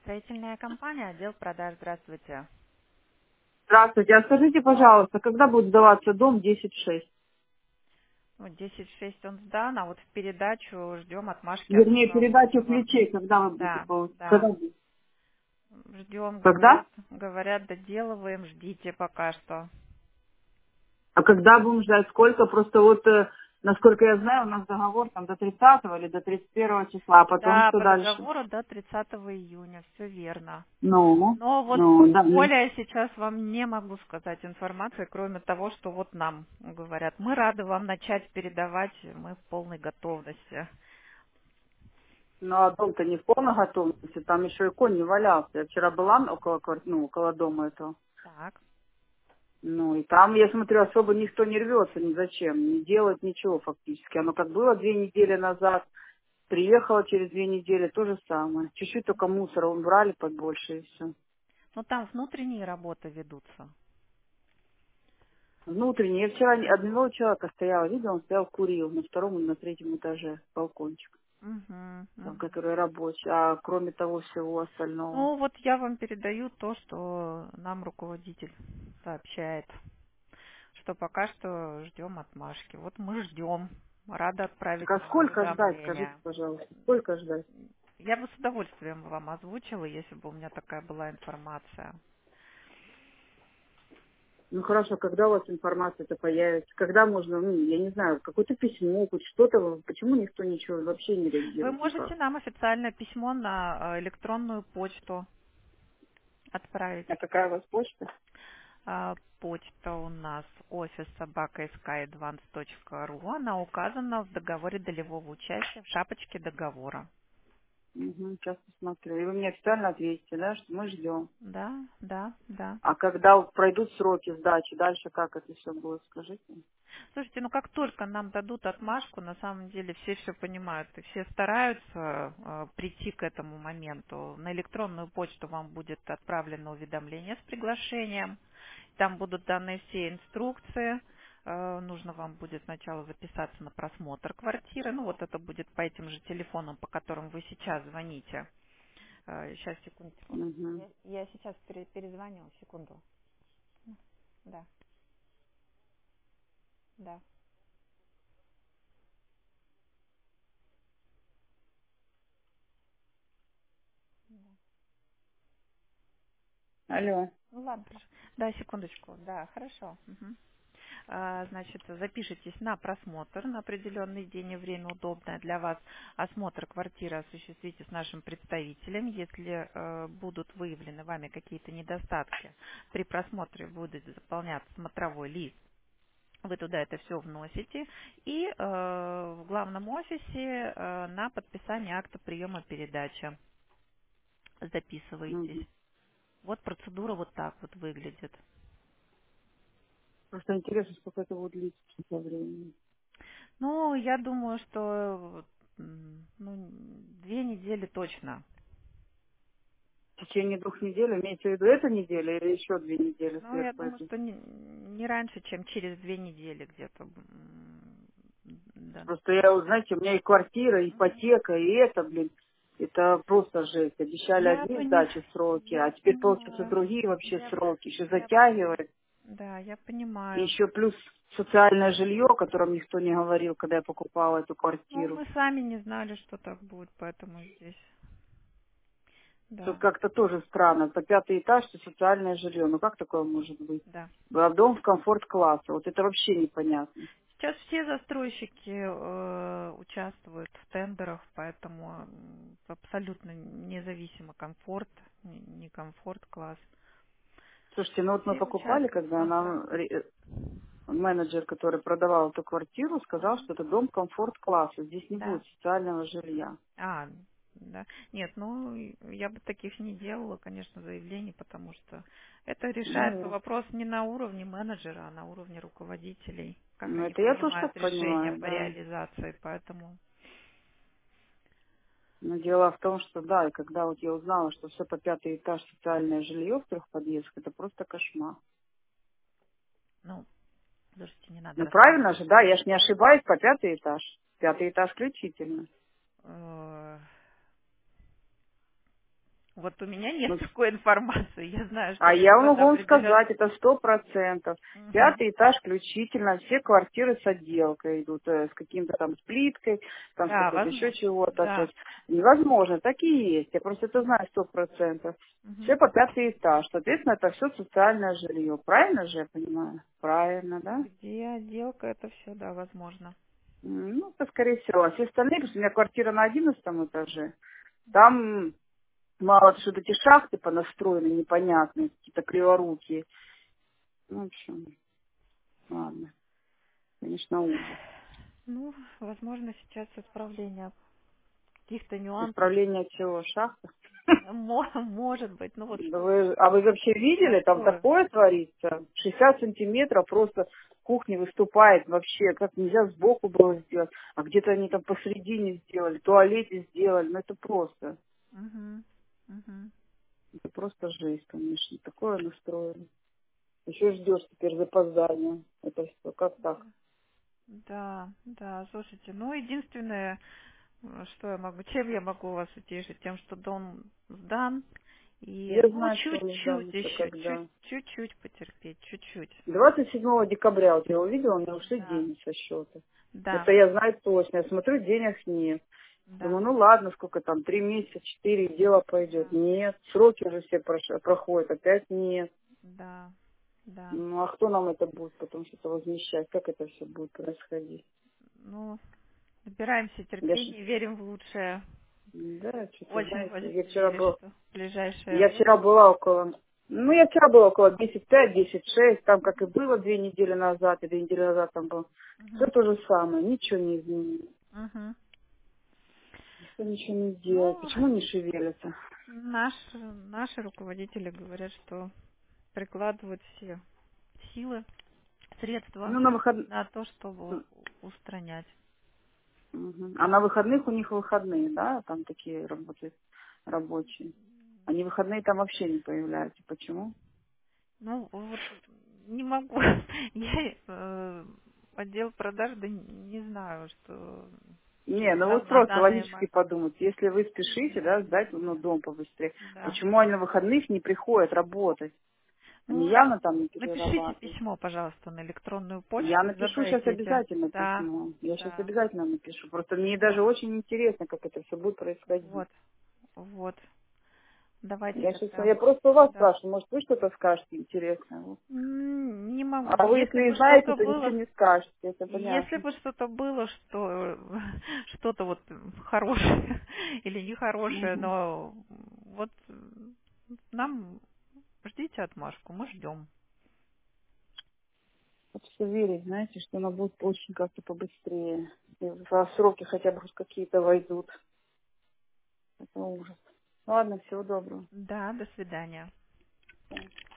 Строительная компания, отдел продаж. Здравствуйте. Здравствуйте. А скажите, пожалуйста, когда будет сдаваться дом 10-6? Ну, 10.6 он сдан, а вот в передачу ждем отмашки от Вернее, передачу управляющего. ключей, когда вы будете Да, получать? да. Когда будет? Ждем, Когда? говорят, доделываем, ждите пока что. А когда будем ждать? Сколько? Просто вот, насколько я знаю, у нас договор там до 30 или до 31 числа, а потом Да, что по дальше? договору до 30 июня, все верно. Ну, Но вот ну, да. более сейчас вам не могу сказать информации, кроме того, что вот нам говорят. Мы рады вам начать передавать, мы в полной готовности. Ну, а дом-то не в полной готовности, там еще и конь не валялся. Я вчера была около, около дома этого. Так. Ну, и там, я смотрю, особо никто не рвется ни зачем, не делает ничего фактически. Оно как было 2 недели назад, приехала через 2 недели, то же самое. Чуть-чуть только мусора убрали побольше и все. Ну там внутренние работы ведутся. Внутренне. Я вчера одного человека стояла, видела, он стоял, курил на втором и на третьем этаже, балкончик, Мгм, там, мгм. который рабочий. А кроме того всего остального. Ну, вот я вам передаю то, что нам руководитель сообщает, что пока что ждем отмашки. Вот мы ждем, рада Так отправить а вам сколько ждать, скажите, уведомления. пожалуйста, сколько ждать? Я бы с удовольствием вам озвучила, если бы у меня такая была информация. Ну хорошо, когда у вас информация-то появится? Когда можно, ну, я не знаю, какое-то письмо, хоть что-то, почему никто ничего вообще не Вы реагирует никак? можете нам официальное письмо на электронную почту отправить. А какая у вас почта? Почта у нас офис собака.skyadvance.ru. Она указана в договоре долевого участия в шапочке договора. Угу, сейчас посмотрю. И вы мне официально ответите, да, что мы ждем. Да, да, да. А когда вот пройдут сроки сдачи, дальше как это все будет, скажите? Слушайте, ну как только нам дадут отмашку, на самом деле все понимают и все стараются прийти к этому моменту. На электронную почту вам будет отправлено уведомление с приглашением. Там будут даны все инструкции. Нужно вам будет сначала записаться на просмотр квартиры. Ну вот это будет по этим же телефонам, по которым вы сейчас звоните. Сейчас, секундочку. Угу. Я сейчас перезвоню, секунду. Да, да. Алло. Ну ладно, хорошо. Да, секундочку. Да, хорошо. Мгм. Значит, запишитесь на просмотр на определенный день и время, удобное для вас. Осмотр квартиры осуществите с нашим представителем. Если будут выявлены вами какие-то недостатки, при просмотре будет заполняться смотровой лист. Вы туда это все вносите и в главном офисе на подписание акта приема передачи записываетесь. Угу. Вот процедура вот так вот выглядит. Просто интересно, сколько это будет длиться по времени. Ну, я думаю, что ну, 2 недели точно. В течение 2 недель, имеется в виду эта неделя или еще 2 недели Ну, я сверху думаю, этой? что не раньше, чем через 2 недели где-то. Да. Просто я, вот, знаете, у меня и квартира, и Мгм. ипотека, и это, блин, это просто жесть. Обещали одни сдачи сроки, а Я теперь, получается, понимаю. другие вообще Я, сроки. Еще я, затягивает. да, я И понимаю. еще плюс социальное жилье, о котором никто не говорил, когда я покупала эту Ну, квартиру. мы сами не знали, что так будет, поэтому здесь, Тут да, как-то тоже странно. По 5-й этаж, что социальное жилье. Ну как такое может быть? да. А дом в комфорт-класса. Вот это вообще непонятно. Сейчас все застройщики участвуют в тендерах, поэтому абсолютно независимо комфорт, не комфорт класс. Слушайте, ну вот мы Все покупали, участвуют в когда нам контракте. менеджер, который продавал эту квартиру, сказал, Мгм. что это дом комфорт-класса. Здесь не Да. будет социального жилья. Да. Нет, ну я бы таких не делала, конечно, заявлений, потому что это решается Ну, вопрос не на уровне менеджера, а на уровне руководителей, как ну, они это я тоже принимают так решения понимаю, по да. реализации, поэтому. Но дело в том, что да, и когда вот я узнала, что все по 5-й этаж социальное жилье в 3 подъездах, это просто кошмар. Ну, слушайте, не надо Ну правильно же, расстраиваться. да, я ж не ошибаюсь, по 5-й этаж. 5-й этаж включительно. Э, Вот у меня нет Ну, такой информации. Я знаю, что а я где-то могу на вам определенном... сказать, это 100%. Мгм. Пятый этаж включительно, все квартиры с отделкой идут, с каким-то там с плиткой, там с Да, какой-то еще возможно. чего-то. То Да. есть невозможно, такие есть. Я просто это знаю 100%. Все Мгм. по пятый этаж. Соответственно, это все социальное жилье. Правильно же я понимаю? Правильно, да? Где отделка, это все, да, возможно. Ну, это скорее всего. А все остальные, потому что у меня квартира на 11 этаже, там мало что эти шахты понастроены непонятные, какие-то криворукие. Ну, в общем, ладно. Конечно, ужас. Ну, возможно, сейчас исправление каких-то нюансов. Исправление чего? Шахта? Может быть, ну вот Да что а вы вообще видели? Там такое. такое творится. 60 сантиметров просто кухня выступает вообще. Как нельзя сбоку было сделать. А где-то они там посередине сделали, в туалете сделали. Ну это просто. Мгм. Мгм. Это просто жесть, конечно. Такое настроено. Еще ждешь теперь запоздания. Это что? Как так? Да, да, слушайте, ну, единственное, что я могу, чем я могу вас утешить, тем, что дом сдан, и, Я ну, знаю, что он чуть-чуть сдался еще, когда. чуть-чуть потерпеть, чуть-чуть. 27 декабря вот я его видела, у меня ушли Да, деньги со счета. да, Это я знаю точно. Я смотрю, денег нет. да, Думаю, ну ладно, сколько там, 3 месяца, 4, дело пойдет. да, Нет, сроки уже все проходят, опять нет. да, да. Ну а кто нам это будет потом что-то возмещать? Как это все будет происходить? Ну, набираемся Я ж, терпения, верим в лучшее. да, что-то, Очень знаете, хочется верить, что в ближайшее я вчера время. была около, ну я вчера была около 10:05, 10:06, там как и было 2 недели назад, и 2 недели назад там было. Все Угу, то же самое, ничего не изменилось. угу. Никто ничего не делает. Ну, Почему не шевелятся? наши руководители говорят, что прикладывают все силы, средства Ну, на выходных. на то, чтобы устранять. А на выходных у них выходные, да? Там такие работают рабочие. Они выходные там вообще не появляются. Почему? Ну, вот не могу. Я отдел продаж, да не знаю, что Не, ну вот на просто данный логически момент. подумать. Если вы спешите, да, сдать ну, дом побыстрее, Да. почему они на выходных не приходят работать? Они Ну, явно там не напишите перерабатывают. письмо, пожалуйста, на электронную Я почту и напишу сейчас задайте эти. обязательно Да, письмо. Я сейчас да, обязательно напишу. Просто мне даже да. очень интересно, как это все будет происходить. Вот, вот. Давайте Я сейчас, тогда. я просто у вас Да. спрашиваю, может, вы что-то скажете интересное? Не могу. А вы, Если если бы и знаете, что-то то ничего было, не скажете, это если понятно. бы что-то было, что что-то вот хорошее или нехорошее, Угу. но вот нам ждите отмашку, мы ждем. Вот все верить, знаете, что она будет очень как-то побыстрее. И сроки хотя бы хоть какие-то войдут. Это ужас. Ладно, всего доброго. Да, до свидания.